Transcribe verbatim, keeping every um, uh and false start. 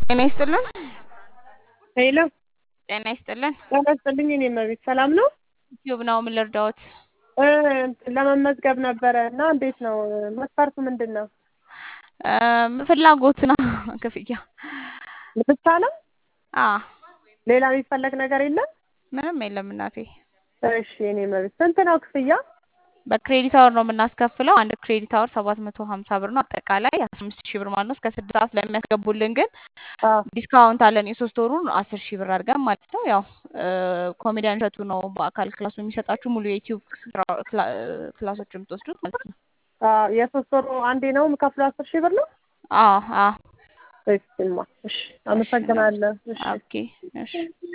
ጤና ይስጥልን። ሄሎ ጤና ይስጥልን። ጤና ይስጥልኝ። እኔ መቤት ሰላም ነው? ዩቲዩብ ነው። ምን ልርዳዎት? እ ለመመዝገብ ነበረ እና እንዴት ነው መስፈርቱ ምንድን ነው? እም ፍላጎት ነው ክፍያ። ብቻ ነው? አ ሌላ የሚፈለግ ነገር የለም? ምንም የለም እናቴ። እሺ እኔ መቤት ስንት ነው ክፍያ? በክሬዲት አወር ነው የምናስከፍለው። አንድ ክሬዲት አወር ሰባት መቶ ሀምሳ ብር ነው። አጠቃላይ አስራ አምስት ሺህ ብር ማለት ነው። እስከ ስድስት ሰዓት ለሚያስገቡልን ግን አዎ ዲስካውንት አለን። የሶስት ወሩን አስር ሺህ ብር አድርገን ማለት ነው። ያው ኮሜዲያን እሸቱ ነው በአካል ክላሱ የሚሰጣችሁ ሙሉ የዩቲዩብ ክላሶች የምትወስዱት ማለት ነው። አዎ የሶስት ወሩ አንዴ ነው የምከፍለው አስር ሺህ ብር ነው? አዎ አዎ። እሺማ እሺ አመሰግናለሁ። እሺ ኦኬ እሺ